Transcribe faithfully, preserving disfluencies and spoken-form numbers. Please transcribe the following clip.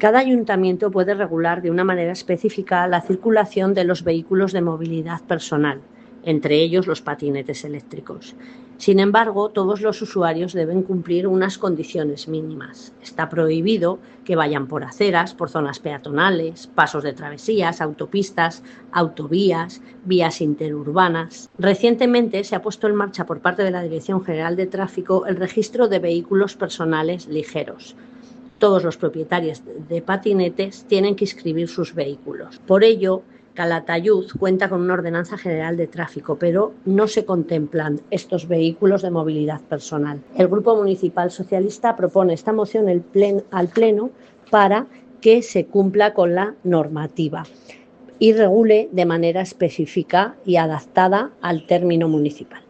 Cada ayuntamiento puede regular de una manera específica la circulación de los vehículos de movilidad personal, entre ellos los patinetes eléctricos. Sin embargo, todos los usuarios deben cumplir unas condiciones mínimas. Está prohibido que vayan por aceras, por zonas peatonales, pasos de travesías, autopistas, autovías, vías interurbanas. Recientemente se ha puesto en marcha por parte de la Dirección General de Tráfico el registro de vehículos personales ligeros. Todos los propietarios de patinetes tienen que inscribir sus vehículos. Por ello, Calatayud cuenta con una ordenanza general de tráfico, pero no se contemplan estos vehículos de movilidad personal. El Grupo Municipal Socialista propone esta moción al Pleno para que se cumpla con la normativa y regule de manera específica y adaptada al término municipal.